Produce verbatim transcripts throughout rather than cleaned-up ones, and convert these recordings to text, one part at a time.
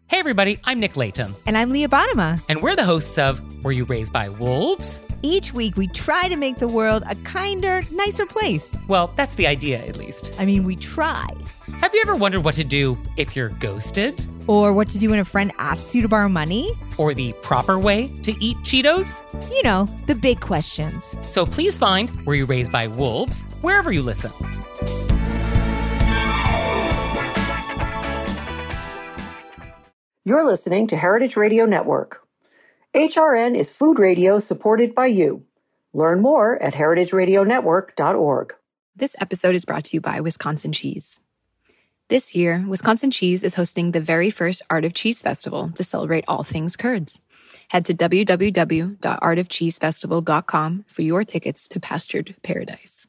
Hey everybody, I'm Nick Layton. And I'm Leah Bottima. And we're the hosts of Were You Raised by Wolves? Each week we try to make the world a kinder, nicer place. Well, that's the idea, at least. I mean, we try. Have you ever wondered what to do if you're ghosted? Or what to do when a friend asks you to borrow money? Or the proper way to eat Cheetos? You know, the big questions. So please find Were You Raised by Wolves wherever you listen. You're listening to Heritage Radio Network. H R N is food radio supported by you. Learn more at heritage radio network dot org. This episode is brought to you by Wisconsin Cheese. This year, Wisconsin Cheese is hosting the very first Art of Cheese Festival to celebrate all things curds. Head to w w w dot art of cheese festival dot com for your tickets to Pastured Paradise.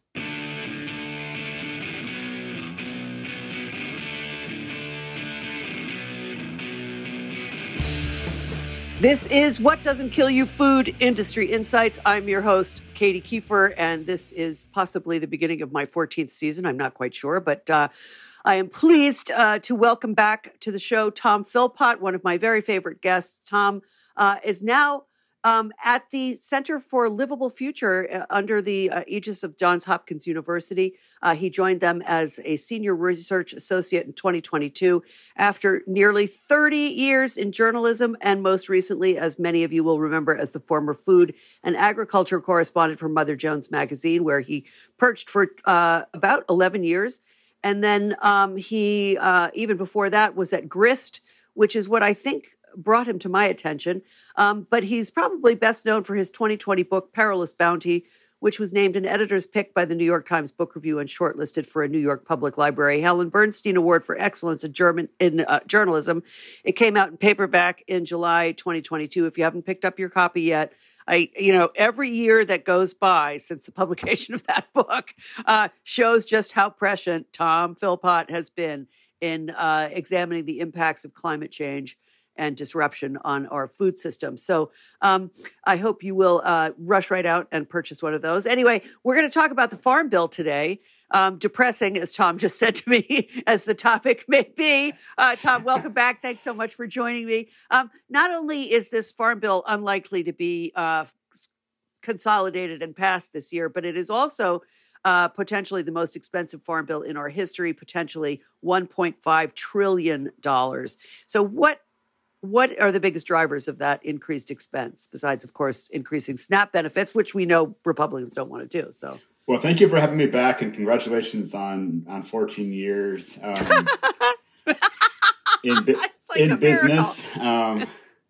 This is What Doesn't Kill You Food Industry Insights. I'm your host, Katie Kiefer, and this is possibly the beginning of my fourteenth season. I'm not quite sure, but uh, I am pleased uh, to welcome back to the show Tom Philpott, one of my very favorite guests. Tom uh, is now um, at the Center for Livable Future uh, under the uh, aegis of Johns Hopkins University. Uh, he joined them as a senior research associate in twenty twenty-two after nearly thirty years in journalism, and most recently, as many of you will remember, as the former food and agriculture correspondent for Mother Jones magazine, where he perched for uh, about eleven years. And then um, he, uh, even before that, was at Grist, which is what I think brought him to my attention. Um, but he's probably best known for his twenty twenty book, Perilous Bounty, which was named an editor's pick by the New York Times Book Review and shortlisted for a New York Public Library Helen Bernstein Award for Excellence in, German, in uh, Journalism. It came out in paperback in July twenty twenty-two. If you haven't picked up your copy yet, I, you know, every year that goes by since the publication of that book uh, shows just how prescient Tom Philpott has been in uh, examining the impacts of climate change and disruption on our food system. So um, I hope you will uh, rush right out and purchase one of those. Anyway, we're going to talk about the Farm Bill today. Um, depressing, as Tom just said to me, as the topic may be. Uh, Tom, welcome back. Thanks so much for joining me. Um, not only is this Farm Bill unlikely to be uh, consolidated and passed this year, but it is also uh, potentially the most expensive Farm Bill in our history, potentially one point five trillion dollars. So what What are the biggest drivers of that increased expense, besides, of course, increasing SNAP benefits, which we know Republicans don't want to do? So, well, thank you for having me back, and congratulations on on fourteen years um, in like in business. Um,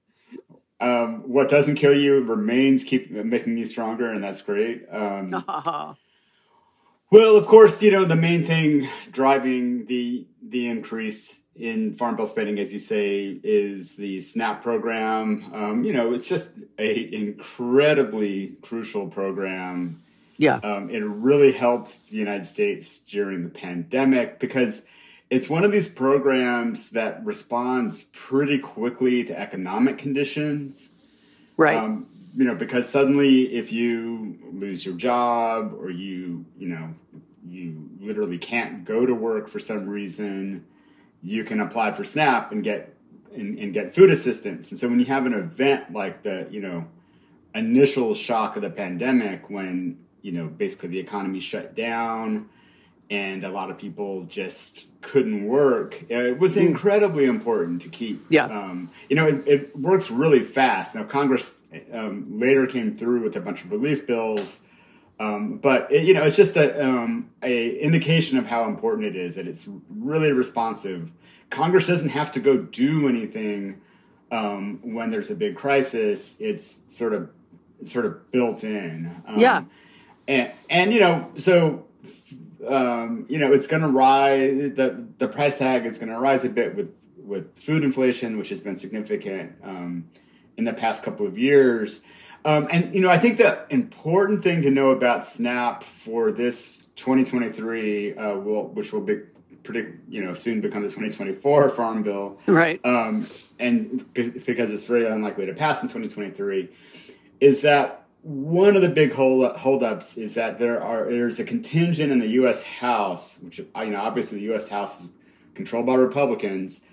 um, what doesn't kill you remains keep making you stronger, and that's great. Um, oh. Well, of course, you know the main thing driving the the increase in Farm Bill spending, as you say, is the SNAP program. Um, you know, it's just a incredibly crucial program. Yeah. Um, it really helped the United States during the pandemic because it's one of these programs that responds pretty quickly to economic conditions. Right. Um, you know, because suddenly if you lose your job or you, you know, you literally can't go to work for some reason, you can apply for SNAP and get and, and get food assistance. And so when you have an event like the, you know, initial shock of the pandemic, when, you know, basically the economy shut down and a lot of people just couldn't work, it was incredibly important to keep. Yeah. Um, you know, it, it works really fast. Now, Congress um, later came through with a bunch of relief bills. Um, but, it, you know, it's just a, um, a indication of how important it is, that it's really responsive. Congress doesn't have to go do anything um, when there's a big crisis. It's sort of it's sort of built in. Um, yeah. And, and, you know, so, um, you know, it's going to rise. The, the price tag is going to rise a bit with, with food inflation, which has been significant um, in the past couple of years. Um, and, you know, I think the important thing to know about SNAP for this twenty twenty-three, uh, will, which will be predict, you know, soon become the twenty twenty-four Farm Bill. Right. Um, and because it's very unlikely to pass in twenty twenty-three, is that one of the big hold holdups is that there are there's a contingent in the U S House, which, you know, obviously the U S House is controlled by Republicans,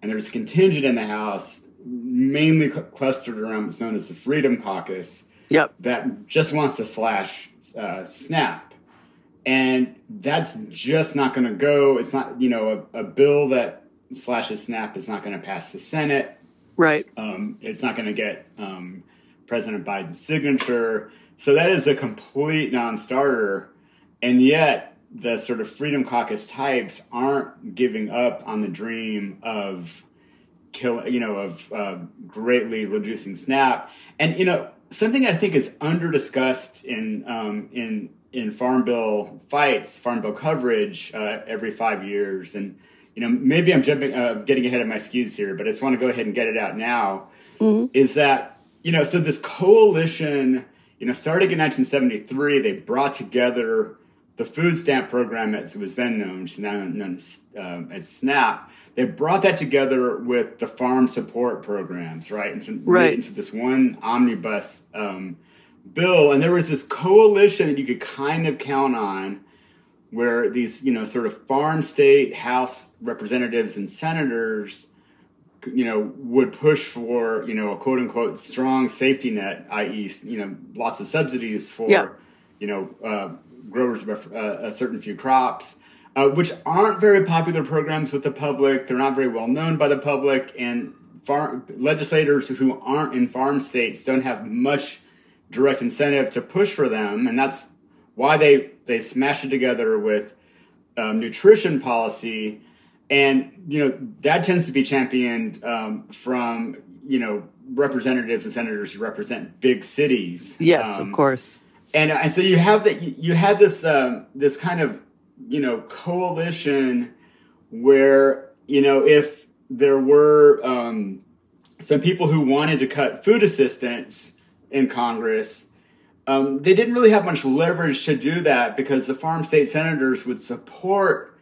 and there's a contingent in the House, mainly cl- clustered around what's known as the Freedom Caucus, yep. that just wants to slash uh, SNAP. And that's just not going to go. It's not, you know, a, a bill that slashes SNAP is not going to pass the Senate. Right. Um, it's not going to get um, President Biden's signature. So that is a complete non-starter. And yet the sort of Freedom Caucus types aren't giving up on the dream of kill, you know, of uh, greatly reducing SNAP. And, you know, something I think is under-discussed in um, in in Farm Bill fights, Farm Bill coverage uh, every five years. And, you know, maybe I'm jumping, uh, getting ahead of my skis here, but I just want to go ahead and get it out now, mm-hmm. is that, you know, so this coalition, you know, starting in nineteen seventy-three, they brought together the food stamp program, as it was then known, which is now known as, uh, as SNAP. They brought that together with the farm support programs, right? Into, right. into this one omnibus um, bill. And there was this coalition that you could kind of count on where these, you know, sort of farm state House representatives and senators, you know, would push for, you know, a quote unquote strong safety net, that is, you know, lots of subsidies for, yeah. you know, uh, growers of a, a certain few crops. Uh, which aren't very popular programs with the public. They're not very well known by the public, and farm legislators who aren't in farm states don't have much direct incentive to push for them, and that's why they they smash it together with um, nutrition policy, and you know that tends to be championed um, from you know representatives and senators who represent big cities. Yes, um, of course. And and so you have that you had this um, this kind of you know, coalition where, you know, if there were um, some people who wanted to cut food assistance in Congress, um, they didn't really have much leverage to do that because the farm state senators would support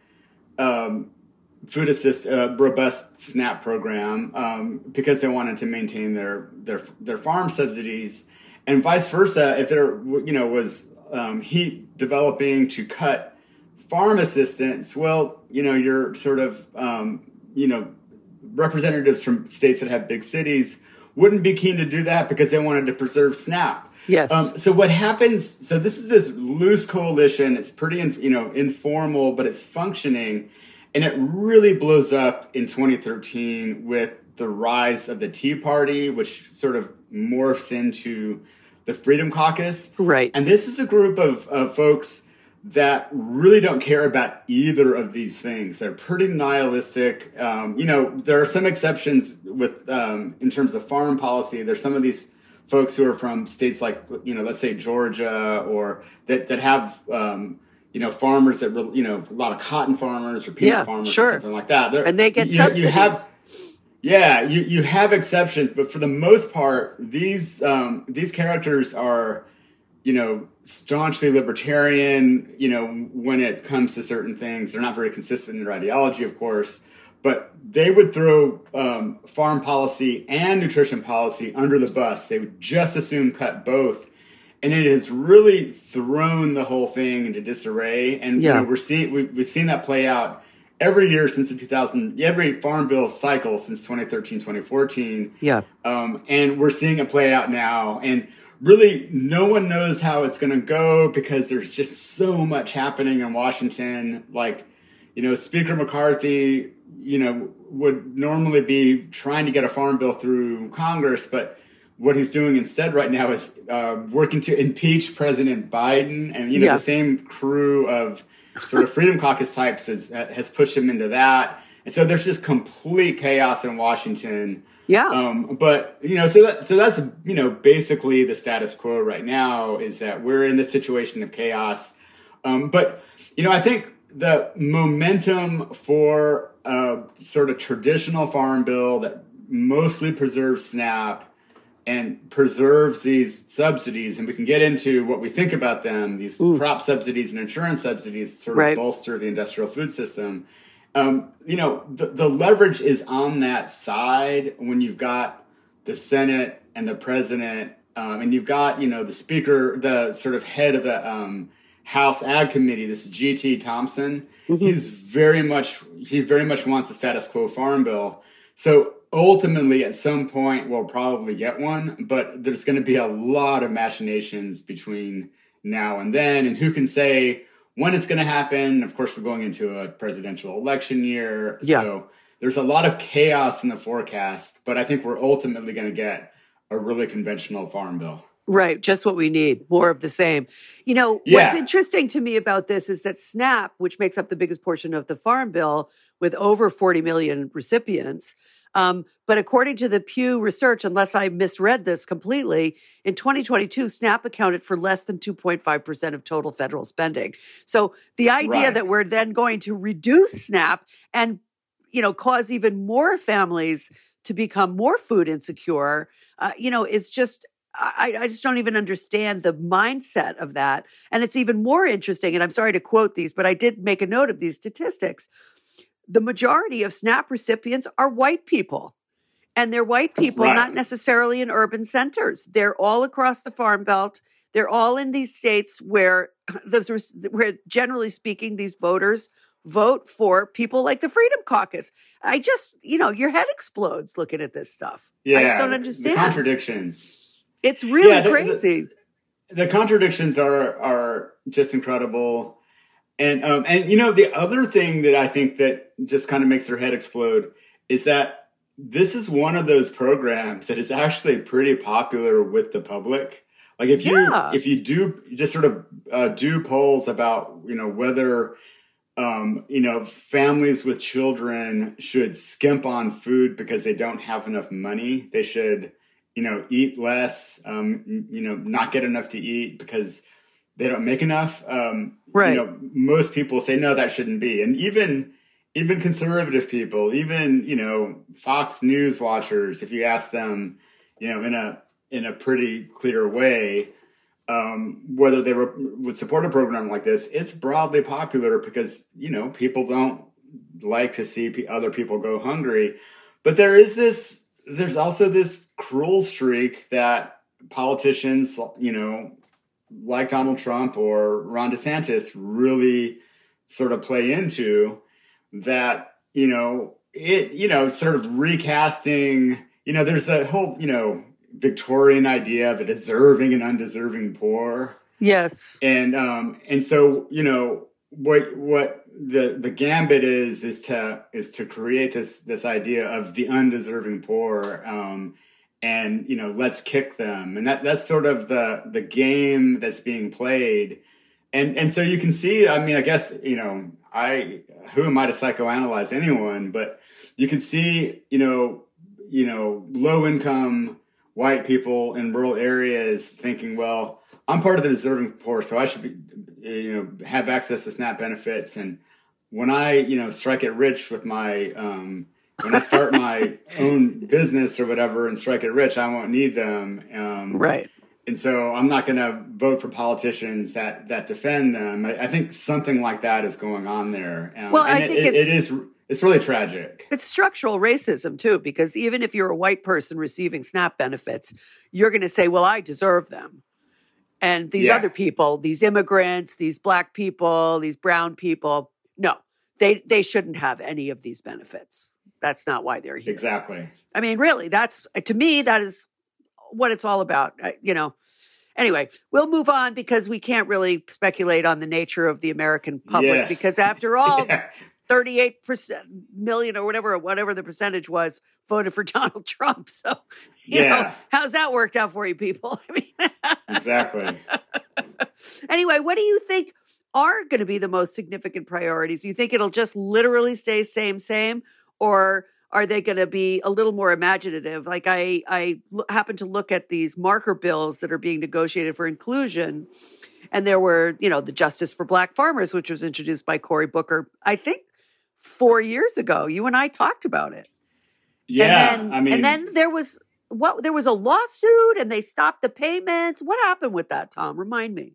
um, food assist, uh, robust SNAP program um, because they wanted to maintain their, their, their farm subsidies, and vice versa. If there, you know, was um, heat developing to cut farm assistance, well, you know, you're sort of, um, you know, representatives from states that have big cities wouldn't be keen to do that because they wanted to preserve SNAP. Yes. Um, so what happens, so this is this loose coalition. It's pretty, you know, informal, but it's functioning. And it really blows up in twenty thirteen with the rise of the Tea Party, which sort of morphs into the Freedom Caucus. Right. And this is a group of, of folks that really don't care about either of these things. They're pretty nihilistic. Um, you know, there are some exceptions with um, in terms of farm policy. There's some of these folks who are from states like, you know, let's say Georgia, or that that have um, you know farmers that really, you know a lot of cotton farmers or peanut yeah, farmers sure. or something like that. They're, and they get you, subsidies. You have, yeah, you you have exceptions, but for the most part, these um, these characters are, you know, staunchly libertarian, you know, when it comes to certain things. They're not very consistent in their ideology, of course, but they would throw um, farm policy and nutrition policy under the bus. They would just as soon cut both. And it has really thrown the whole thing into disarray. And yeah. you know, we're seeing, we, we've seen that play out every year since the two thousand, every farm bill cycle since twenty thirteen, twenty fourteen. Yeah. Um, and we're seeing it play out now. And really, no one knows how it's going to go because there's just so much happening in Washington. Like, you know, Speaker McCarthy, you know, would normally be trying to get a farm bill through Congress, but what he's doing instead right now is uh, working to impeach President Biden. And, you know, yeah. the same crew of sort of Freedom Caucus types has, has pushed him into that. And so there's just complete chaos in Washington. Yeah. Um, but, you know, so that, so that's, you know, basically the status quo right now is that we're in this situation of chaos. Um, but, you know, I think the momentum for a sort of traditional farm bill that mostly preserves SNAP and preserves these subsidies, and we can get into what we think about them, these Ooh. crop subsidies and insurance subsidies sort of right. bolster the industrial food system. Um, you know, the, the leverage is on that side when you've got the Senate and the president, um, and you've got, you know, the speaker, the sort of head of the um, House Ag Committee, this G T Thompson. Mm-hmm. He's very much, he very much wants a status quo farm bill. so ultimately, at some point, we'll probably get one, but there's going to be a lot of machinations between now and then, and who can say when it's going to happen? Of course, we're going into a presidential election year, yeah. so there's a lot of chaos in the forecast, but I think we're ultimately going to get a really conventional farm bill. Right. Just what we need. More of the same. You know, Yeah. what's interesting to me about this is that SNAP, which makes up the biggest portion of the farm bill with over forty million recipients, um, but according to the Pew Research, unless I misread this completely, in twenty twenty-two, SNAP accounted for less than two point five percent of total federal spending. So the idea Right. that we're then going to reduce SNAP and, you know, cause even more families to become more food insecure, uh, you know, is just, I, I just don't even understand the mindset of that. And it's even more interesting, and I'm sorry to quote these, but I did make a note of these statistics. The majority of SNAP recipients are white people. And they're white people, Right. not necessarily in urban centers. They're all across the Farm Belt. They're all in these states where, those, where generally speaking, these voters vote for people like the Freedom Caucus. I just, you know, your head explodes looking at this stuff. Yeah, I just don't the- understand. the contradictions. It's really Yeah, the- the- crazy. The contradictions are are just incredible. And um, and you know, the other thing that I think that just kind of makes their head explode is that this is one of those programs that is actually pretty popular with the public. Like if you Yeah. if you do just sort of uh, do polls about, you know, whether um, you know, families with children should skimp on food because they don't have enough money. They should, you know, eat less, um, you know, not get enough to eat because they don't make enough. Um, Right. You know, most people say, no, that shouldn't be. And even, even conservative people, even, you know, Fox News watchers, if you ask them, you know, in a, in a pretty clear way, um, whether they were, would support a program like this, it's broadly popular because, you know, people don't like to see p- other people go hungry. But there is this, there's also this cruel streak that politicians, you know, like Donald Trump or Ron DeSantis really sort of play into that, you know, it, you know, sort of recasting, you know, there's a whole, you know, Victorian idea of the deserving and undeserving poor. Yes. And, um, and so, you know, what, what the, the gambit is, is to, is to create this, this idea of the undeserving poor, um, and, you know, let's kick them. And that, that's sort of the, the game that's being played. And, and so you can see, I mean, I guess, you know, I, who am I to psychoanalyze anyone, but you can see, you know, you know, low income white people in rural areas thinking, well, I'm part of the deserving poor, so I should be, you know, have access to SNAP benefits. And when I, you know, strike it rich with my, um, when I start my own business or whatever and strike it rich, I won't need them. Um, Right. And so I'm not going to vote for politicians that, that defend them. I, I think something like that is going on there. Um, Well, and I it, think it, it's- it is, it's really tragic. It's structural racism, too, because even if you're a white person receiving SNAP benefits, you're going to say, well, I deserve them. And these Yeah. other people, these immigrants, these black people, these brown people, no, they, they shouldn't have any of these benefits. That's not why they're here. Exactly. I mean, really, that's, to me, that is what it's all about, uh, you know. Anyway, we'll move on because we can't really speculate on the nature of the American public Yes. because after all, Yeah. thirty-eight percent million or whatever, whatever the percentage was voted for Donald Trump. So, you Yeah. know, how's that worked out for you people? I mean, Exactly. anyway, what do you think are going to be the most significant priorities? Do you think it'll just literally stay same, same, or are they going to be a little more imaginative? Like I, I l- happened to look at these marker bills that are being negotiated for inclusion. And there were, you know, the Justice for Black Farmers, which was introduced by Cory Booker, I think four years ago. You and I talked about it. Yeah. And then, I mean, and then there was what? There was a lawsuit, and they stopped the payments. What happened with that, Tom? Remind me.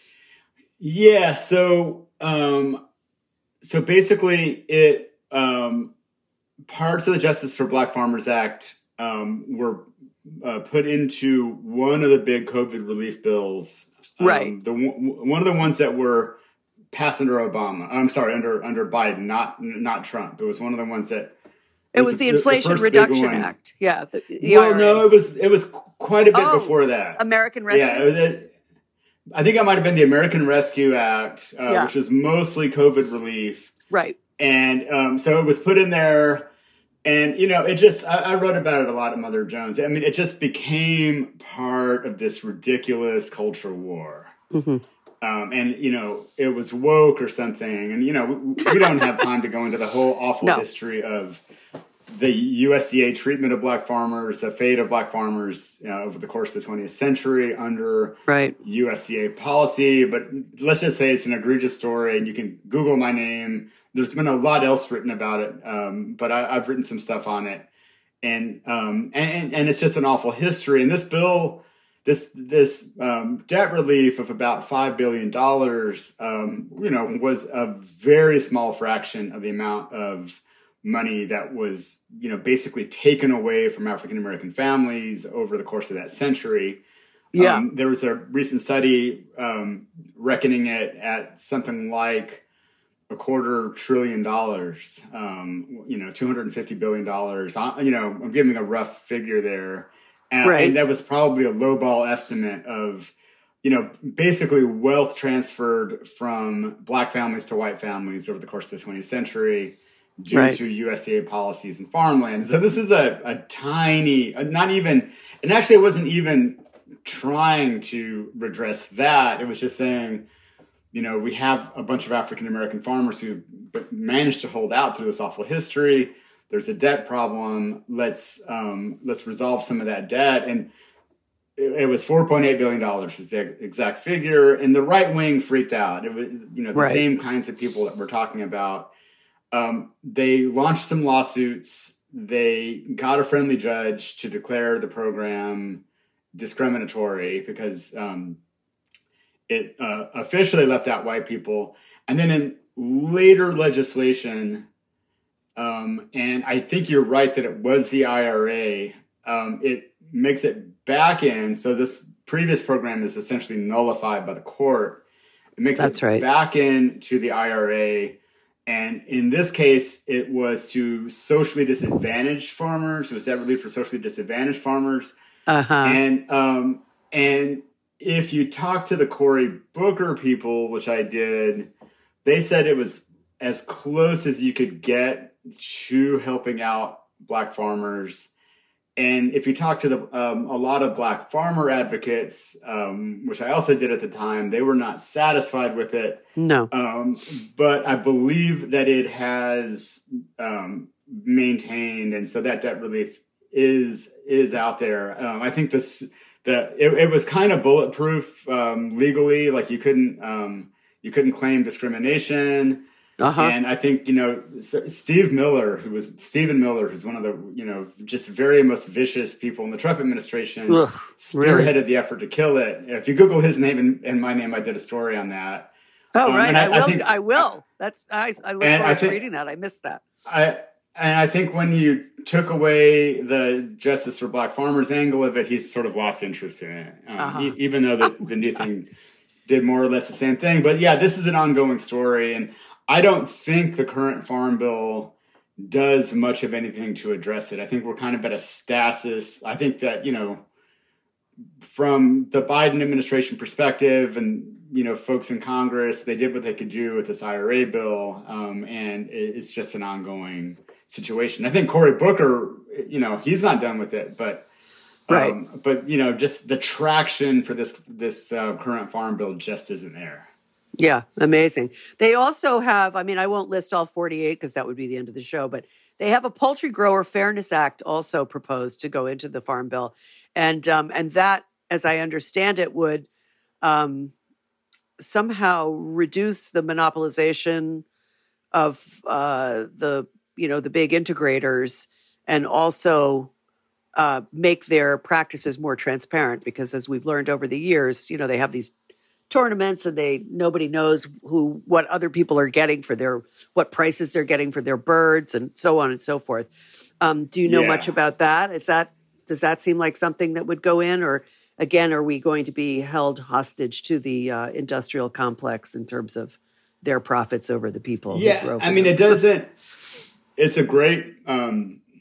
yeah. So, um, so basically it, um, parts of the Justice for Black Farmers Act, um, were, uh, put into one of the big COVID relief bills. Um, Right. The one of the ones that were passed under Obama. I'm sorry, under, under Biden, not, not Trump. It was one of the ones that, It was, was the, the Inflation the Reduction Act. Yeah. The, the well, I R A. No, it was it was quite a bit oh, before that. American Rescue. Yeah, it was, it, I think it might have been the American Rescue Act, uh, yeah. which was mostly COVID relief. Right. And um, so it was put in there, and you know, it just I, I wrote about it a lot in Mother Jones. I mean, it just became part of this ridiculous culture war. Mm-hmm. Um, and, you know, it was woke or something. And, you know, we, we don't have time to go into the whole awful no. history of the U S D A treatment of black farmers, the fate of black farmers you know, over the course of the twentieth century under right. U S D A policy. But let's just say it's an egregious story, and you can Google my name. There's been a lot else written about it, um, but I, I've written some stuff on it. And, um, and, and it's just an awful history. And this bill... This this um, debt relief of about five billion dollars, um, you know, was a very small fraction of the amount of money that was, you know, basically taken away from African American families over the course of that century. Yeah, um, there was a recent study um, reckoning it at something like a quarter trillion dollars. Um, you know, two hundred fifty billion dollars. You know, I'm giving a rough figure there. And, right. and that was probably a lowball estimate of, you know, basically wealth transferred from black families to white families over the course of the twentieth century due right. to U S D A policies and farmland. So this is a, a tiny, not even, and actually it wasn't even trying to redress that. It was just saying, you know, we have a bunch of African American farmers who managed to hold out through this awful history. There's a debt problem. Let's um, let's resolve some of that debt. And it, it was four point eight billion dollars is the exact figure. And the right wing freaked out. It was, you know, the right. same kinds of people that we're talking about. Um, they launched some lawsuits. They got a friendly judge to declare the program discriminatory because um, it uh, officially left out white people. And then in later legislation, Um, and I think you're right that it was the I R A. Um, it makes it back in. So this previous program is essentially nullified by the court. It makes That's it right. back in to the I R A. And in this case, it was to socially disadvantaged farmers. It was debt relief for socially disadvantaged farmers. Uh-huh. And, um, and if you talk to the Cory Booker people, which I did, they said it was as close as you could get to helping out black farmers. And if you talk to the um, a lot of black farmer advocates, um, which I also did at the time, they were not satisfied with it. No. Um, but I believe that it has um, maintained, and so that debt relief is is out there. Um, I think this the it, it was kind of bulletproof um, legally, like you couldn't um, you couldn't claim discrimination. Uh-huh. And I think, you know, Steve Miller, who was Stephen Miller, who's one of the, you know, just very most vicious people in the Trump administration, Ugh, spearheaded really? the effort to kill it. If you Google his name and, and my name, I did a story on that. Oh, um, right. I, I will. I, think, I will. That's I, I look forward I think, to reading that. I missed that. I And I think when you took away the Justice for Black Farmers angle of it, he's sort of lost interest in it, um, uh-huh. e- even though the, the new thing did more or less the same thing. But yeah, this is an ongoing story. And I don't think the current farm bill does much of anything to address it. I think we're kind of at a stasis. I think that, you know, from the Biden administration perspective and, you know, folks in Congress, they did what they could do with this I R A bill. Um, and it, it's just an ongoing situation. I think Cory Booker, you know, he's not done with it, but, um, right. but, you know, just the traction for this, this uh, current farm bill just isn't there. Yeah, amazing. They also have, I mean, I won't list all forty-eight because that would be the end of the show, but they have a Poultry Grower Fairness Act also proposed to go into the Farm Bill. And um, and that, as I understand it, would um, somehow reduce the monopolization of uh, the, you know, the big integrators and also uh, make their practices more transparent because as we've learned over the years, you know, they have these tournaments and they nobody knows who what other people are getting for their what prices they're getting for their birds and so on and so forth. Um, do you know yeah. much about that? Is that does that seem like something that would go in, or again, are we going to be held hostage to the uh, industrial complex in terms of their profits over the people? Yeah, I mean, them? It doesn't. It's a great um,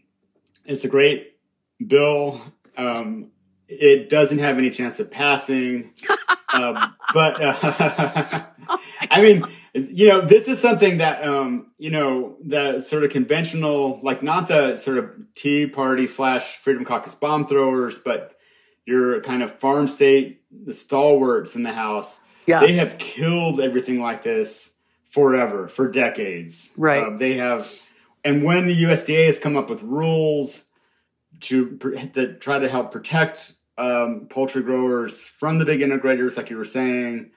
it's a great bill. Um, it doesn't have any chance of passing. uh, but, uh, I mean, you know, this is something that, um, you know, the sort of conventional, like not the sort of Tea Party slash Freedom Caucus bomb throwers, but your kind of farm state, the stalwarts in the House. Yeah. They have killed everything like this forever, for decades. Right. Uh, they have, and when the U S D A has come up with rules to that try to help protect um, poultry growers from the big integrators, like you were saying,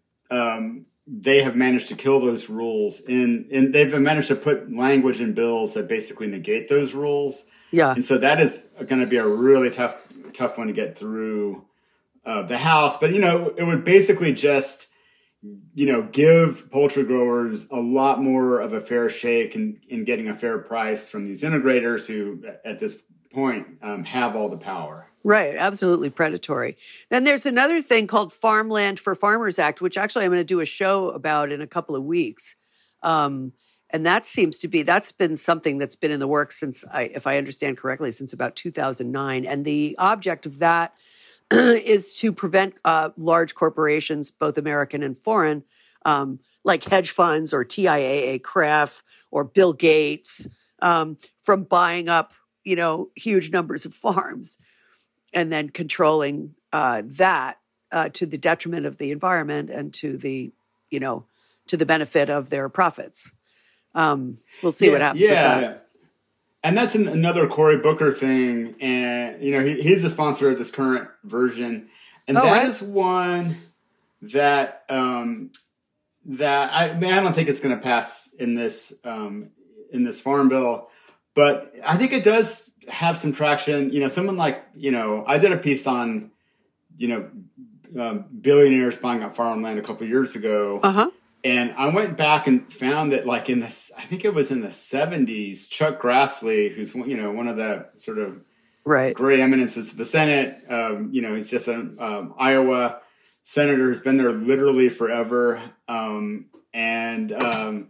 um, they have managed to kill those rules. In, and they've managed to put language in bills that basically negate those rules. Yeah. And so that is going to be a really tough, tough one to get through uh, the House. But, you know, it would basically just, you know, give poultry growers a lot more of a fair shake in, in getting a fair price from these integrators who, at this point, um, have all the power. Right. Absolutely predatory. Then there's another thing called Farmland for Farmers Act, which actually I'm going to do a show about in a couple of weeks. Um, and that seems to be, that's been something that's been in the works since, I, if I understand correctly, since about two thousand nine. And the object of that is to prevent uh, large corporations, both American and foreign, um, like hedge funds or T I A A C R E F or Bill Gates, um, from buying up, you know, huge numbers of farms and then controlling uh, that uh, to the detriment of the environment and to the, you know, to the benefit of their profits. Um, we'll see yeah, what happens yeah. with that. And that's an, another Cory Booker thing. And, you know, he, he's the sponsor of this current version. And oh, that right. is one that, um, that I, I mean, I don't think it's going to pass in this, um, in this farm bill, but I think it does have some traction. You know, someone like, you know, I did a piece on, you know, um, billionaires buying up farmland a couple of years ago. Uh-huh. And I went back and found that, like, in this, I think it was in the seventies, Chuck Grassley, who's, you know, one of the sort of right. gray eminences of the Senate, um, you know, he's just an um, Iowa senator who's been there literally forever. Um, and, um,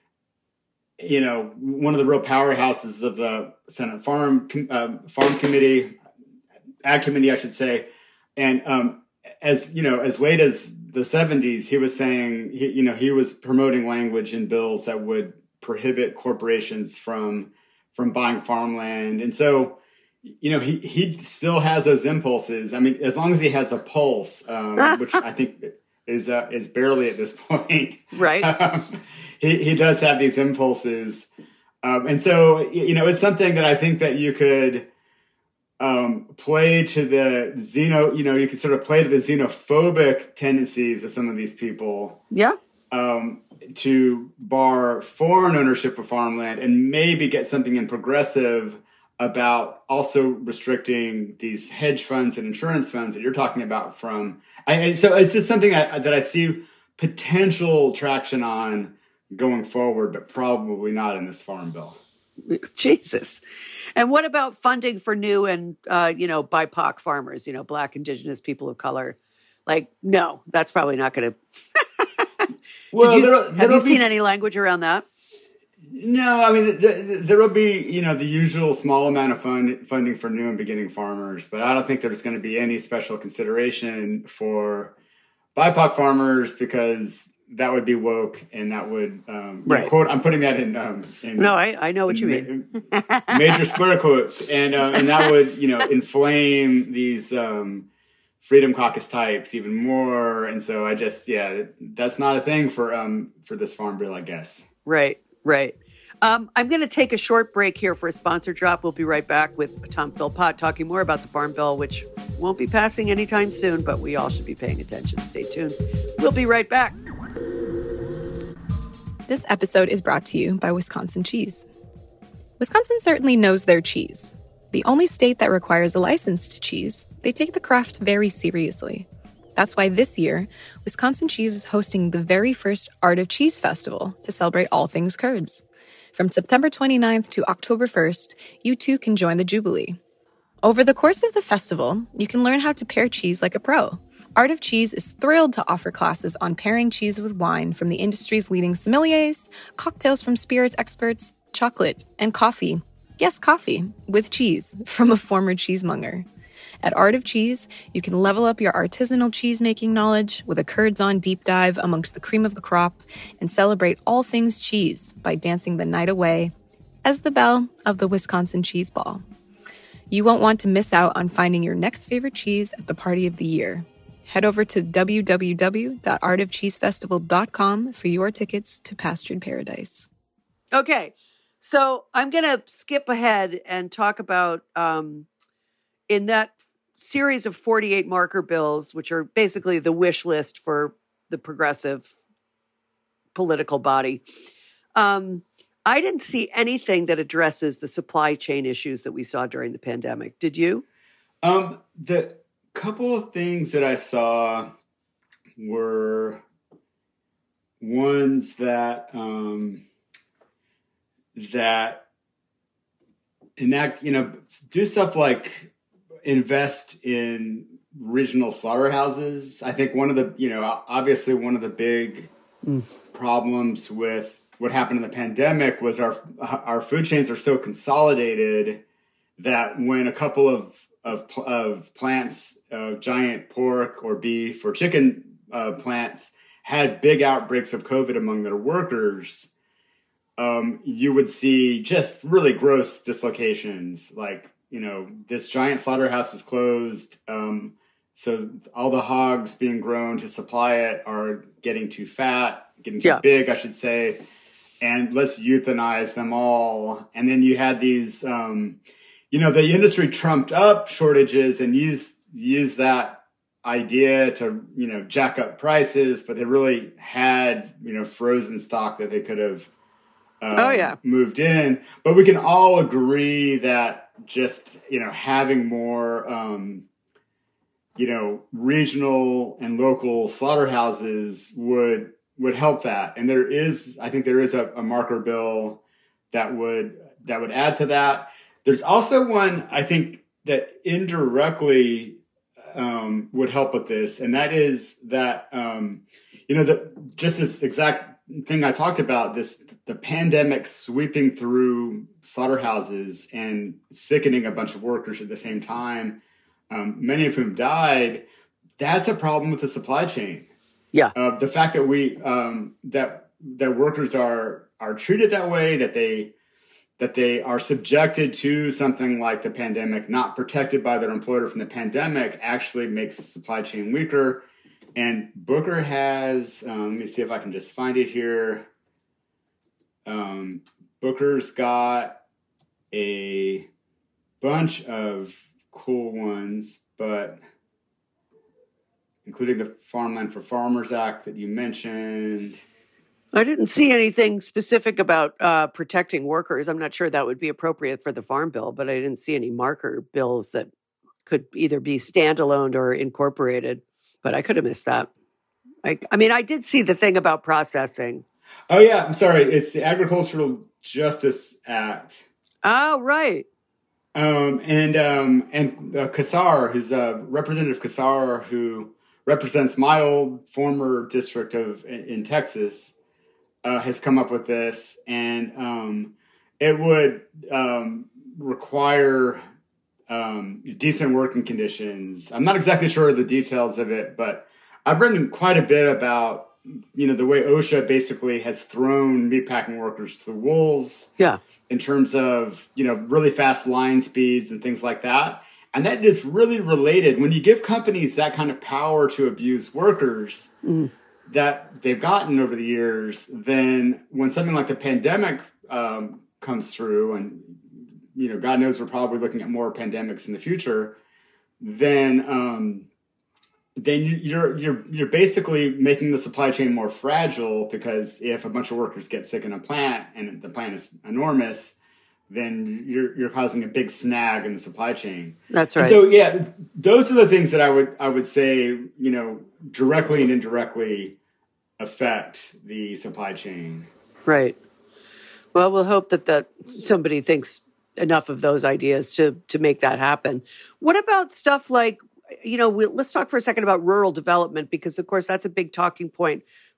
you know, one of the real powerhouses of the Senate Farm uh, Farm Committee, Ag Committee, I should say. And um, as, you know, as late as the seventies, he was saying, he, you know, he was promoting language in bills that would prohibit corporations from from buying farmland. And so, you know, he, he still has those impulses. I mean, as long as he has a pulse, um, which I think is uh, is barely at this point. Right. Um, he, he does have these impulses. Um, and so, you know, it's something that I think that you could um, play to the xeno, you know, you could sort of play to the xenophobic tendencies of some of these people. Yeah. Um, to bar foreign ownership of farmland and maybe get something in progressive about also restricting these hedge funds and insurance funds that you're talking about from. I, so it's just something I, that I see potential traction on going forward, but probably not in this farm bill. Jesus. And what about funding for new and, uh, you know, B I P O C farmers, you know, Black, Indigenous, people of color? Like, no, that's probably not going to. Well, you, there, have you seen be, any language around that? No, I mean, th- there will be, you know, the usual small amount of fund, funding for new and beginning farmers, but I don't think there's going to be any special consideration for B I P O C farmers because that would be woke and that would, um, right. know, quote, I'm putting that in. Um, in no, I, I know what you ma- mean. major square quotes. And, uh, and that would, you know, inflame these um, Freedom Caucus types even more. And so I just, yeah, that's not a thing for um, for this farm bill, I guess. Right, right. Um, I'm going to take a short break here for a sponsor drop. We'll be right back with Tom Philpott talking more about the Farm Bill, which won't be passing anytime soon, but we all should be paying attention. Stay tuned. We'll be right back. This episode is brought to you by Wisconsin Cheese. Wisconsin certainly knows their cheese. The only state that requires a license to cheese, they take the craft very seriously. That's why this year, Wisconsin Cheese is hosting the very first Art of Cheese Festival to celebrate all things curds. From September twenty-ninth to October first, you too can join the Jubilee. Over the course of the festival, you can learn how to pair cheese like a pro. Art of Cheese is thrilled to offer classes on pairing cheese with wine from the industry's leading sommeliers, cocktails from spirits experts, chocolate, and coffee, Yes, coffee with cheese from a former cheesemonger. At Art of Cheese, you can level up your artisanal cheese-making knowledge with a Curds On deep dive amongst the cream of the crop and celebrate all things cheese by dancing the night away as the belle of the Wisconsin Cheese Ball. You won't want to miss out on finding your next favorite cheese at the party of the year. Head over to w w w dot art of cheese festival dot com for your tickets to Pastured Paradise. Okay, so I'm going to skip ahead and talk about, um, in that series of forty-eight marker bills, which are basically the wish list for the progressive political body, um, I didn't see anything that addresses the supply chain issues that we saw during the pandemic. Did you? Um, the couple of things that I saw were ones that um, that enact, you know, do stuff like invest in regional slaughterhouses. I think one of the, you know, obviously one of the big mm. problems with what happened in the pandemic was our our food chains are so consolidated that when a couple of of, of plants, uh, giant pork or beef or chicken uh, plants had big outbreaks of COVID among their workers, um, you would see just really gross dislocations. Like, you know, this giant slaughterhouse is closed. Um, so all the hogs being grown to supply it are getting too fat, getting too yeah. big, I should say. And let's euthanize them all. And then you had these, um, you know, the industry trumped up shortages and used, used that idea to, you know, jack up prices, but they really had, you know, frozen stock that they could have um, oh, yeah. moved in. But we can all agree that just, you know, having more, um, you know, regional and local slaughterhouses would, would help that. And there is, I think there is a, a marker bill that would, that would add to that. There's also one, I think, that indirectly um, would help with this. And that is that, um, you know, the, just this exact thing I talked about, this, the pandemic sweeping through slaughterhouses and sickening a bunch of workers at the same time, um, many of whom died. That's a problem with the supply chain. Yeah. Uh, the fact that we um, that that workers are are treated that way, that they that they are subjected to something like the pandemic, not protected by their employer from the pandemic, actually makes the supply chain weaker. And Booker has, um, let me see if I can just find it here. Um, Booker's got a bunch of cool ones, but including the Farmland for Farmers Act that you mentioned. I didn't see anything specific about uh, protecting workers. I'm not sure that would be appropriate for the Farm Bill, but I didn't see any marker bills that could either be standalone or incorporated. But I could have missed that. I, I mean, I did see the thing about processing. Oh, yeah. I'm sorry. It's the Agricultural Justice Act. Oh, right. Um, and um, and uh, Kassar, who's uh, Representative Kassar, who represents my old former district of in, in Texas, uh, has come up with this, and um, it would um, require um, decent working conditions. I'm not exactly sure of the details of it, but I've written quite a bit about, you know, the way OSHA basically has thrown meatpacking workers to the wolves. Yeah. In terms of, you know, really fast line speeds and things like that. And that is really related. When you give companies that kind of power to abuse workers mm. that they've gotten over the years, then when something like the pandemic um, comes through, and, you know, God knows we're probably looking at more pandemics in the future, then um, then you're you're you're basically making the supply chain more fragile, because if a bunch of workers get sick in a plant and the plant is enormous, then you're you're causing a big snag in the supply chain. That's right. And so yeah, those are the things that I would I would say, you know, directly and indirectly affect the supply chain. Right. Well, we'll hope that that somebody thinks enough of those ideas to to make that happen. What about stuff like, you know, we, let's talk for a second about rural development, because, of course, that's a big talking point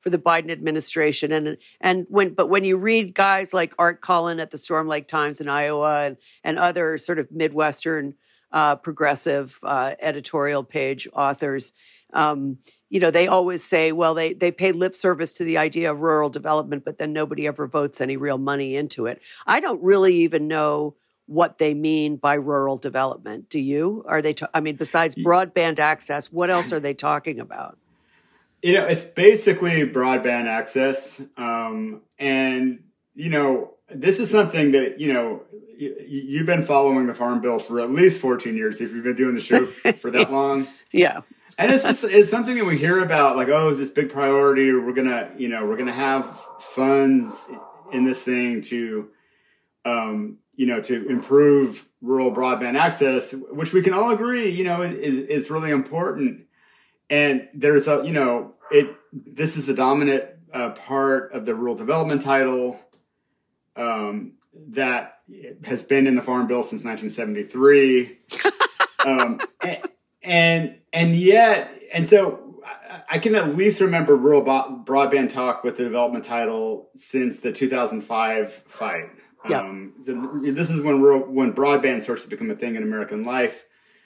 for the Biden administration. And and when but when you read guys like Art Cullen at the Storm Lake Times in Iowa and and other sort of Midwestern uh, progressive uh, editorial page authors, um, you know, they always say, well, they they pay lip service to the idea of rural development, but then nobody ever votes any real money into it. I don't really even know what they mean by rural development. Do you? Are they? Ta- I mean, besides broadband access, what else are they talking about? You know, it's basically broadband access. Um, and, you know, this is something that, you know, y- you've been following the Farm Bill for at least fourteen years, if you've been doing the show for that long. Yeah. And it's just, it's something that we hear about, like, oh, is this big priority? Or we're going to, you know, we're going to have funds in this thing to, um, you know, to improve rural broadband access, which we can all agree, you know, is, is really important. And there's a, you know, it, this is the dominant uh, part of the rural development title um, that has been in the Farm Bill since nineteen seventy-three. um, and, and, and yet, and so I can at least remember rural bo- broadband talk with the development title since the two thousand five fight. Yep. Um, so this is when rural, when broadband starts to become a thing in American life.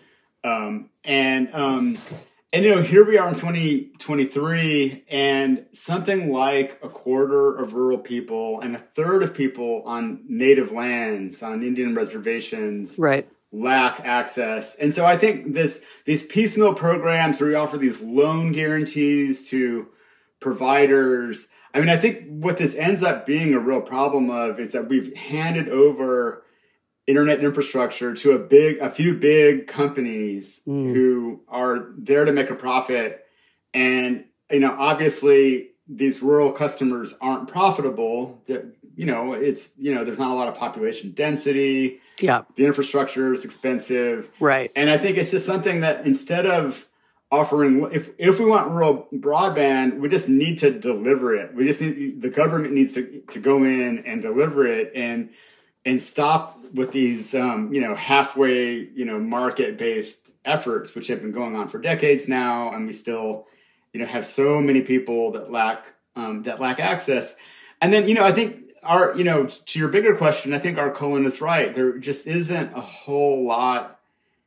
Um, and, um, and, you know, here we are in twenty twenty-three, and something like a quarter of rural people and a third of people on native lands, on Indian reservations, right, lack access. And so I think this these piecemeal programs where we offer these loan guarantees to providers, I mean, I think what this ends up being a real problem of is that we've handed over internet infrastructure to a big, a few big companies mm. who are there to make a profit. And, you know, obviously these rural customers aren't profitable. You know, it's, you know, there's not a lot of population density. Yeah. The infrastructure is expensive. Right. And I think it's just something that instead of offering, if, if we want rural broadband, we just need to deliver it. We just need, the government needs to, to go in and deliver it and, and stop with these, um, you know, halfway, you know, market-based efforts, which have been going on for decades now, and we still, you know, have so many people that lack um, that lack access. And then, you know, I think our, you know, to your bigger question, I think Art Cullen is right. There just isn't a whole lot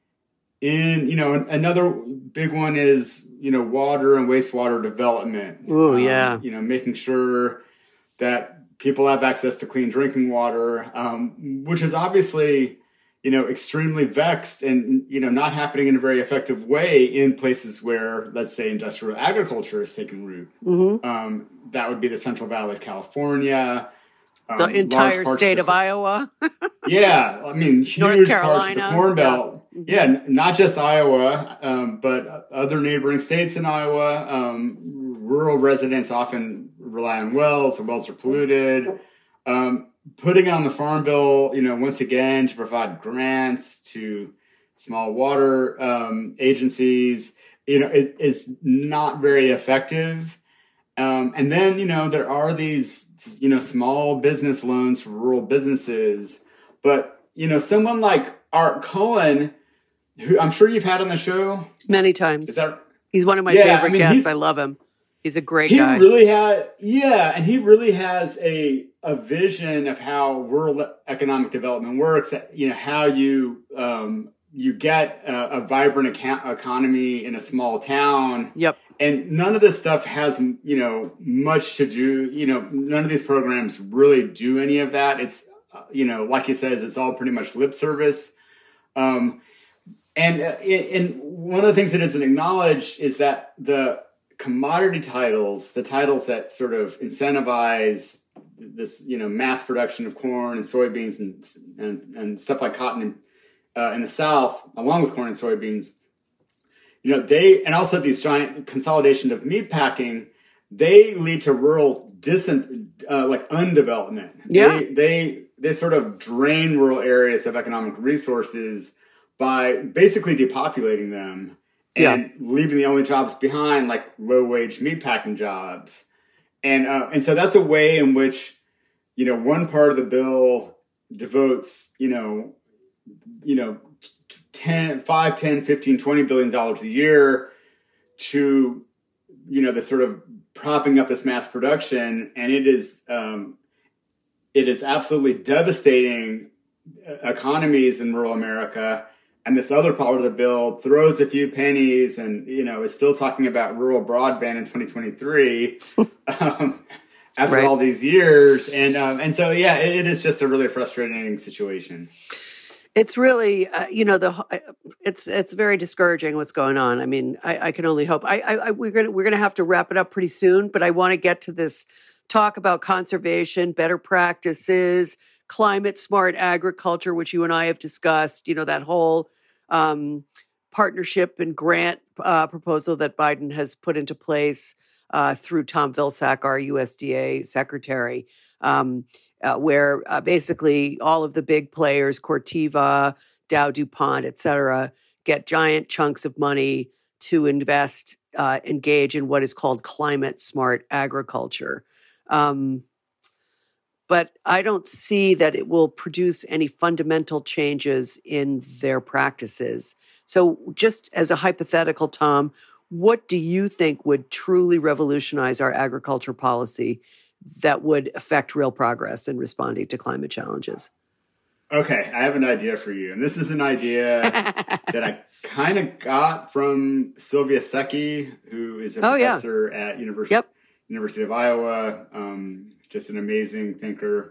in, you know, another big one is, you know, water and wastewater development. Oh, um, yeah. You know, making sure that people have access to clean drinking water, um, which is obviously, you know, extremely vexed and, you know, not happening in a very effective way in places where, let's say, industrial agriculture is taking root. Mm-hmm. Um, that would be the Central Valley of California. The um, entire state of, of Iowa. Yeah, I mean, huge parts of the Corn Belt. Yeah, yeah n- not just Iowa, um, but other neighboring states in Iowa. Um, rural residents often rely on wells. The wells are polluted. Um, putting it on the Farm Bill, you know, once again, to provide grants to small water um, agencies, you know, it, it's not very effective. Um, and then, you know, there are these, you know, small business loans for rural businesses. But, you know, someone like Art Cullen, who I'm sure you've had on the show. Many times. Is that, he's one of my yeah, favorite I mean, guests. I love him. He's a great he guy. He really had, yeah, and he really has a a vision of how rural economic development works. You know, how you um, you get a, a vibrant eca- economy in a small town. Yep. And none of this stuff has, you know, much to do. You know, none of these programs really do any of that. It's, you know, like he says, it's all pretty much lip service. Um, and uh, and one of the things that isn't acknowledged is that the commodity titles, the titles that sort of incentivize this, you know, mass production of corn and soybeans and and, and stuff like cotton in, uh, in the South, along with corn and soybeans, you know, they, and also these giant consolidation of meat packing, they lead to rural dis, uh, like undevelopment. Yeah. They, they, they sort of drain rural areas of economic resources by basically depopulating them and yeah. leaving the only jobs behind, like low-wage meatpacking jobs. And uh, and so that's a way in which, you know, one part of the bill devotes, you know, you know, ten, five, ten, fifteen, twenty billion dollars a year to you know, the sort of propping up this mass production, and it is um, it is absolutely devastating economies in rural America. And this other part of the bill throws a few pennies, and you know, is still talking about rural broadband in twenty twenty-three um, after right. all these years. And um, and so, yeah, it, it is just a really frustrating situation. It's really, uh, you know, the it's it's very discouraging what's going on. I mean, I, I can only hope. I, I, I we're gonna we're gonna have to wrap it up pretty soon, but I want to get to this talk about conservation, better practices, climate smart agriculture, which you and I have discussed. You know, that whole um, partnership and grant uh, proposal that Biden has put into place uh, through Tom Vilsack, our U S D A secretary. Um, Uh, where uh, basically all of the big players, Corteva, Dow DuPont, et cetera, get giant chunks of money to invest, uh, engage in what is called climate smart agriculture. Um, but I don't see that it will produce any fundamental changes in their practices. So just as a hypothetical, Tom, what do you think would truly revolutionize our agriculture policy that would affect real progress in responding to climate challenges? Okay, I have an idea for you. And this is an idea that I kind of got from Sylvia Secchi, who is a oh, professor yeah. at University, yep. University of Iowa, um, just an amazing thinker.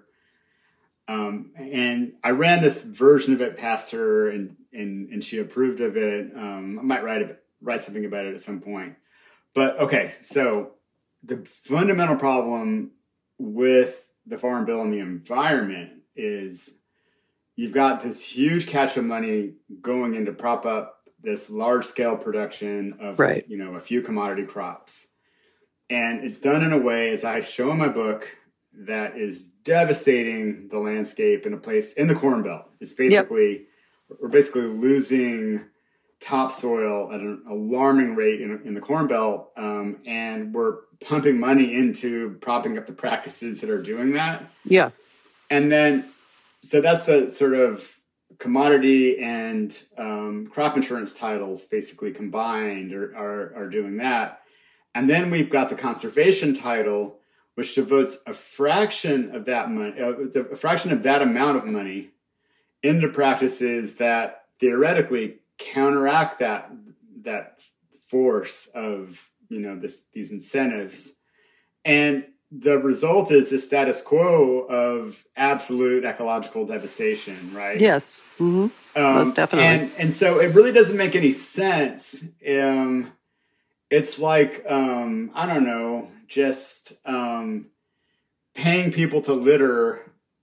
Um, and I ran this version of it past her, and, and, and she approved of it. Um, I might write, a, write something about it at some point. But okay, so the fundamental problem with the Farm Bill and the environment is you've got this huge catch of money going in to prop up this large scale production of, right. you know, a few commodity crops. And it's done in a way, as I show in my book, that is devastating the landscape in a place in the Corn Belt. It's basically, yep. we're basically losing topsoil at an alarming rate in, in the Corn Belt, um, and we're pumping money into propping up the practices that are doing that. Yeah. And then, so that's a sort of commodity and um, crop insurance titles basically combined are, are, are doing that. And then we've got the conservation title, which devotes a fraction of that money, uh, a fraction of that amount of money into practices that theoretically counteract that that force of, you know, this these incentives. And the result is the status quo of absolute ecological devastation, right? Yes. Mm-hmm. Um, Most definitely. And, and so it really doesn't make any sense. Um, it's like, um, I don't know, just um, paying people to litter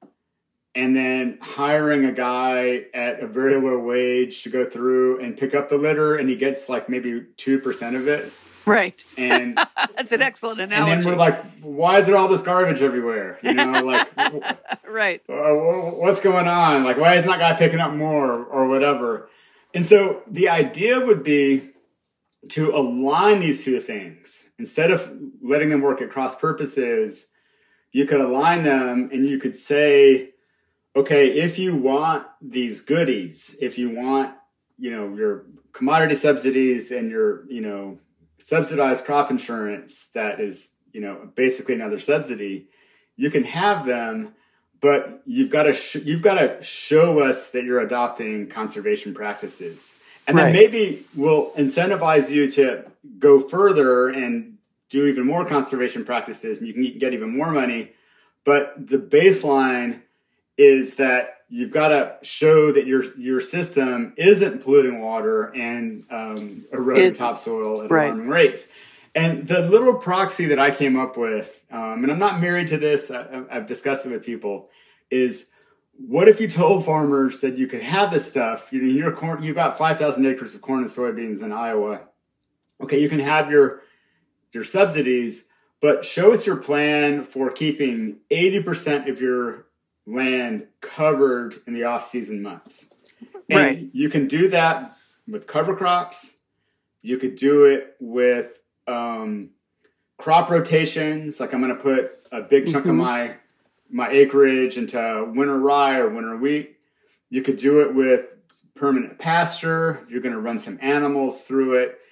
and then hiring a guy at a very low wage to go through and pick up the litter, and he gets like maybe two percent of it. Right. And that's an excellent analogy. And then we're like, why is there all this garbage everywhere? You know, like, right. Uh, what's going on? Like, why isn't that guy picking up more or whatever? And so the idea would be to align these two things. Instead of letting them work at cross purposes, you could align them, and you could say, okay, if you want these goodies, if you want, you know, your commodity subsidies and your, you know, subsidized crop insurance that is, you know, basically another subsidy, you can have them, but you've got to sh- you've got to show us that you're adopting conservation practices. And right. then maybe we'll incentivize you to go further and do even more conservation practices, and you can get even more money. But the baseline is that you've got to show that your your system isn't polluting water and um, eroding it's, topsoil at right. alarming rates. And the little proxy that I came up with, um, and I'm not married to this, I, I've discussed it with people, is what if you told farmers that you could have this stuff? You know, your corn, you've got five thousand acres of corn and soybeans in Iowa. Okay, you can have your your subsidies, but show us your plan for keeping eighty percent of your land covered in the off-season months. And right. you can do that with cover crops. You could do it with um, crop rotations. Like I'm going to put a big chunk mm-hmm. of my my acreage into winter rye or winter wheat. You could do it with permanent pasture. You're going to run some animals through it.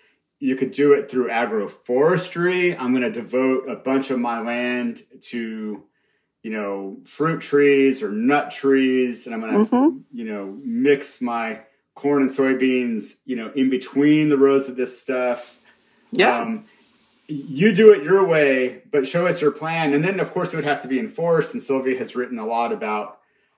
you could do it through agroforestry. I'm going to devote a bunch of my land to, you know, fruit trees or nut trees. And I'm going to, mm-hmm. you know, mix my corn and soybeans, you know, in between the rows of this stuff. Yeah. Um, you do it your way, but show us your plan. And then, of course, it would have to be enforced. And Sylvia has written a lot about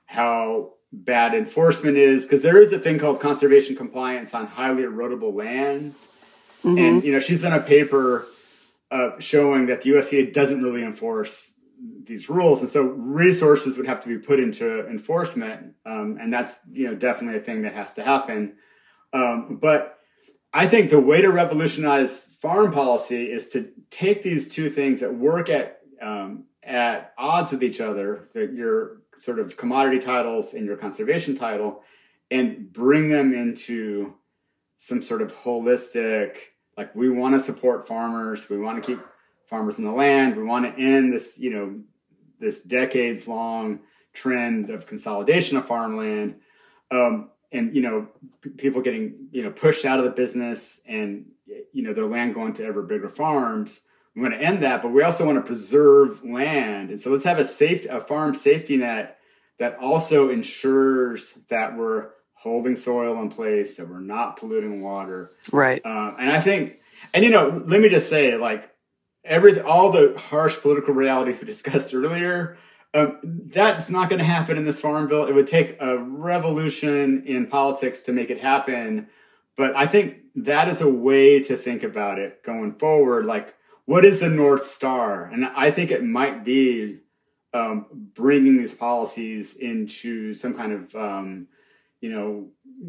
how bad enforcement is, because there is a thing called conservation compliance on highly erodible lands. Mm-hmm. And, you know, she's done a paper uh, showing that the U S D A doesn't really enforce these rules. And so resources would have to be put into enforcement. Um, and that's, you know, definitely a thing that has to happen. Um, but I think the way to revolutionize farm policy is to take these two things that work at um, at odds with each other, that your sort of commodity titles and your conservation title, and bring them into some sort of holistic, like, we want to support farmers, we want to keep farmers in the land, we want to end this, you know, this decades long trend of consolidation of farmland. Um, And, you know, p- people getting, you know, pushed out of the business and, you know, their land going to ever bigger farms. We want to end that, but we also want to preserve land. And so let's have a safe, a farm safety net that also ensures that we're holding soil in place, that we're not polluting water. Right. Uh, and I think, and, you know, let me just say, like, every, all the harsh political realities we discussed earlier, Um, that's not going to happen in this farm bill. It would take a revolution in politics to make it happen. But I think that is a way to think about it going forward. Like, what is the North Star? And I think it might be um, bringing these policies into some kind of, um, you know,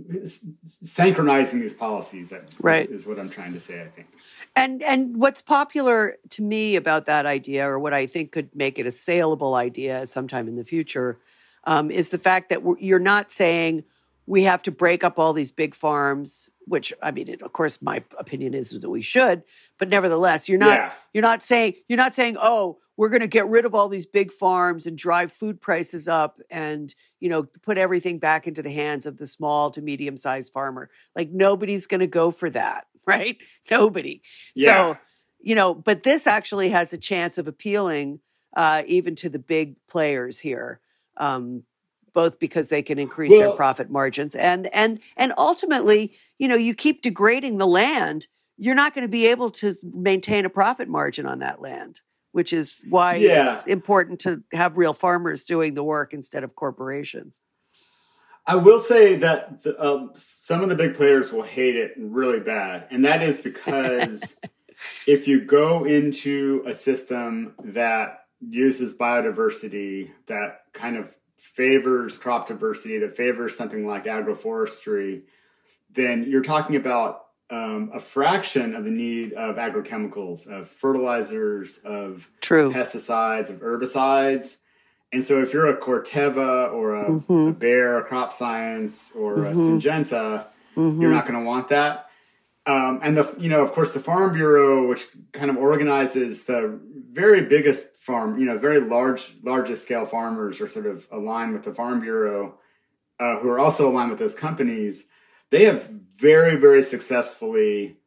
synchronizing these policies. Right. Is, is what I'm trying to say, I think. And and what's popular to me about that idea, or what I think could make it a saleable idea sometime in the future, um, is the fact that we're, you're not saying we have to break up all these big farms, which, I mean, it, of course, my opinion is that we should, but nevertheless, you're not, yeah. you're not saying, you're not saying, oh, we're going to get rid of all these big farms and drive food prices up and, you know, put everything back into the hands of the small to medium-sized farmer. Like, nobody's going to go for that, right? Nobody. Yeah. So, you know, but this actually has a chance of appealing uh, even to the big players here, um, both because they can increase well, their profit margins and and and ultimately, you know, you keep degrading the land, you're not going to be able to maintain a profit margin on that land, which is why yeah. it's important to have real farmers doing the work instead of corporations. I will say that the, um, some of the big players will hate it really bad. And that is because if you go into a system that uses biodiversity, that kind of favors crop diversity, that favors something like agroforestry, then you're talking about um, a fraction of the need of agrochemicals, of fertilizers, of True. pesticides, of herbicides. And so if you're a Corteva or a, mm-hmm. a Bayer, a Crop Science, or mm-hmm. a Syngenta, mm-hmm. you're not going to want that. Um, and, the you know, of course, the Farm Bureau, which kind of organizes the very biggest farm, you know, very large, largest scale farmers are sort of aligned with the Farm Bureau, uh, who are also aligned with those companies. They have very, very successfully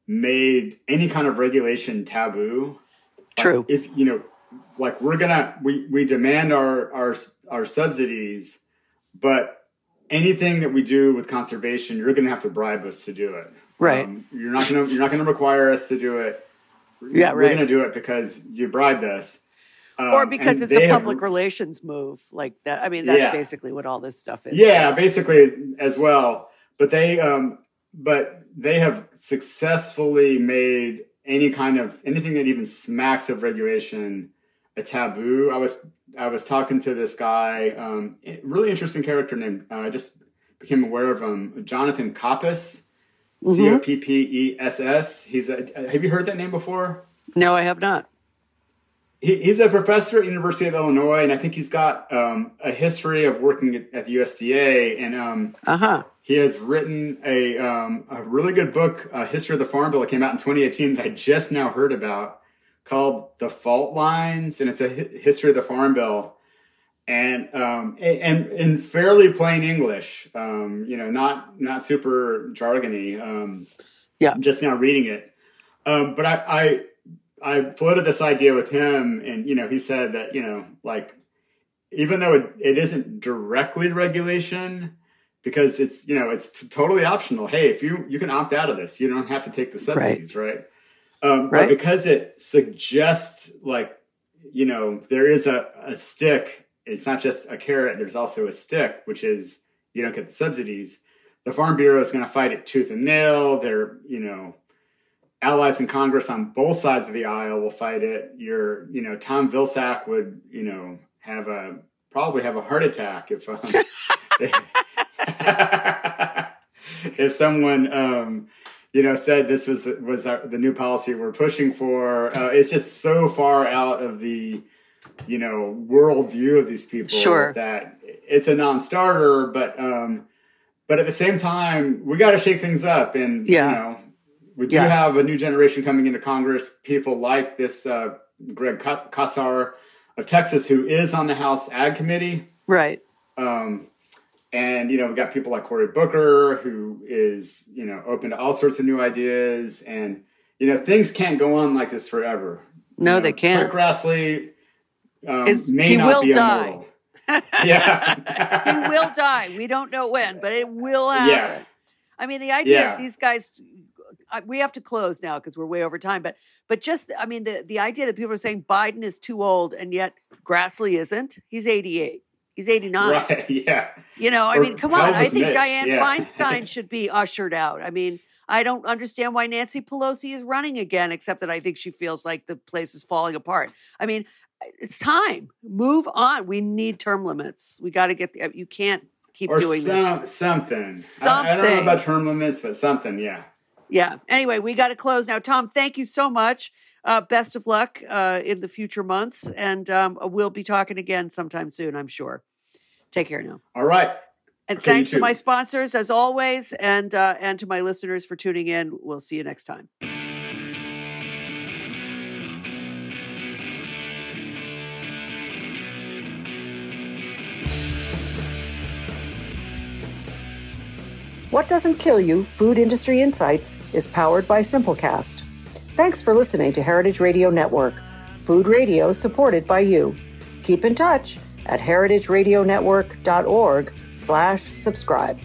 made any kind of regulation taboo. True. Like if, you know, like we're gonna, we, we demand our, our, our subsidies, but anything that we do with conservation, you're going to have to bribe us to do it. Right. Um, you're not going to, you're not going to require us to do it. Yeah, we're right. going to do it because you bribed us. Um, or because it's a public have, relations move like that. I mean, that's yeah. basically what all this stuff is. Yeah, basically as well. But they, um, but they have successfully made any kind of, anything that even smacks of regulation a taboo. I was, I was talking to this guy, um, really interesting character named, uh, I just became aware of him, Jonathan Koppes. Mm-hmm. C O P P E S S. He's a, have you heard that name before? No, I have not. He, he's a professor at University of Illinois, and I think he's got um, a history of working at, at the U S D A. And um, uh-huh. he has written a um, a really good book, uh, History of the Farm Bill. It came out in twenty eighteen that I just now heard about, called The Fault Lines, and it's a hi- history of the Farm Bill. And um, and in fairly plain English, um, you know, not not super jargony. Um, yeah, I'm just now reading it, Um, but I, I, I floated this idea with him, and, you know, he said that, you know, like, even though it, it isn't directly regulation, because it's, you know, it's t- totally optional. Hey, if you, you can opt out of this, you don't have to take the subsidies, right? right? Um, right. But because it suggests, like, you know, there is a, a stick, it's not just a carrot, there's also a stick, which is you don't get the subsidies. The Farm Bureau is going to fight it tooth and nail. They're, you know, allies in Congress on both sides of the aisle will fight it. Your, you know, Tom Vilsack would, you know, have a, probably have a heart attack if, um, if someone, um, you know, said this was, was our, the new policy we're pushing for. Uh, it's just so far out of the, you know, worldview of these people sure. that it's a non-starter, but, um, but at the same time, we got to shake things up. And, yeah. you know, we do yeah. have a new generation coming into Congress, people like this uh, Greg Casar of Texas, who is on the House Ag Committee. Right. Um, and, you know, we've got people like Cory Booker, who is, you know, open to all sorts of new ideas. And, you know, things can't go on like this forever. No, you know, they can't. Chuck Grassley um, is, may he not will be die. immortal. Yeah. He will die. We don't know when, but it will happen. Yeah. I mean, the idea yeah. of these guys, we have to close now because we're way over time, but but just, I mean, the, the idea that people are saying Biden is too old and yet Grassley isn't. He's eighty-eight. He's eighty-nine. Right, yeah. You know, I or mean, come on. I think Mitch. Dianne yeah. Feinstein should be ushered out. I mean, I don't understand why Nancy Pelosi is running again, except that I think she feels like the place is falling apart. I mean, it's time. Move on. We need term limits. We got to get the, you can't keep or doing some, this. Something. Something. I, I don't know about term limits, but something, yeah. Yeah. Anyway, we got to close now. Tom, thank you so much. Uh, best of luck uh, in the future months. And um, we'll be talking again sometime soon, I'm sure. Take care now. All right. And okay, thanks to my sponsors, as always, and uh, and to my listeners for tuning in. We'll see you next time. What Doesn't Kill You, Food Industry Insights, is powered by Simplecast. Thanks for listening to Heritage Radio Network, food radio supported by you. Keep in touch at heritageradionetwork.org slash subscribe.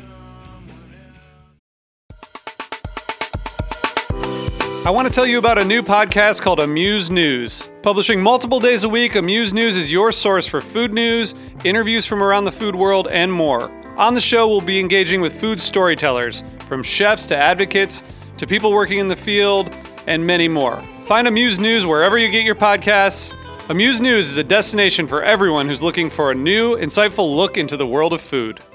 I want to tell you about a new podcast called Amuse News. Publishing multiple days a week, Amuse News is your source for food news, interviews from around the food world, and more. On the show, we'll be engaging with food storytellers, from chefs to advocates to people working in the field, and many more. Find Amuse News wherever you get your podcasts. Amuse News is a destination for everyone who's looking for a new, insightful look into the world of food.